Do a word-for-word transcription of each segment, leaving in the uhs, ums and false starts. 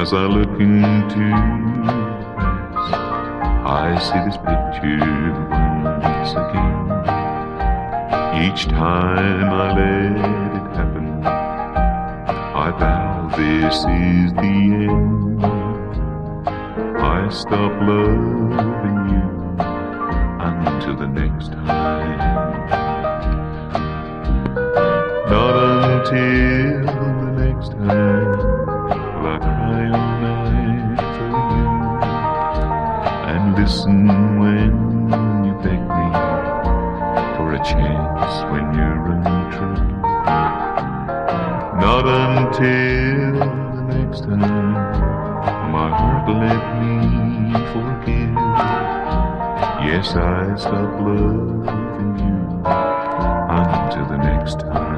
As I look into the past, I see this picture once again. Each time I let it happen, I vow this is the end. I stop loving you until the next time. Not until the next time will I cry all night for you and listen when you beg me for a chance when you're untrue. Not until the next time my heart let me forgive. Yes, I stop loving you until the next time.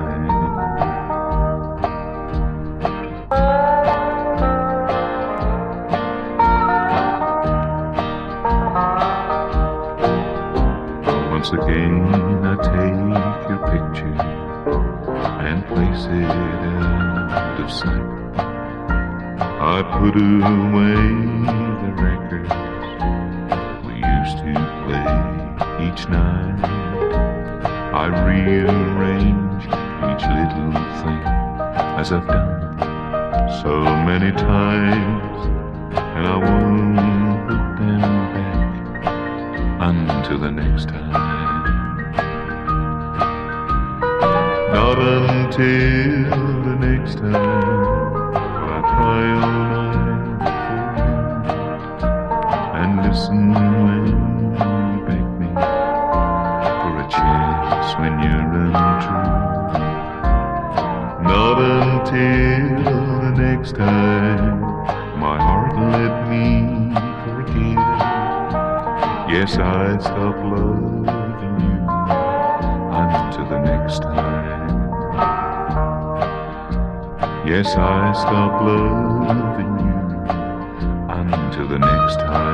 Once again I take your picture and place it out of sight. I put away the records we used to play each night. I rearrange each little thing as I've done so many times, and I won't put them back until the next time. Not until the next time will I cry all night for you and listen when you beg me for a chance when you're untrue. Not until the next time my heart let me forgive. Yes, I stop loving you until the next time. Yes, I stop loving you until the next time.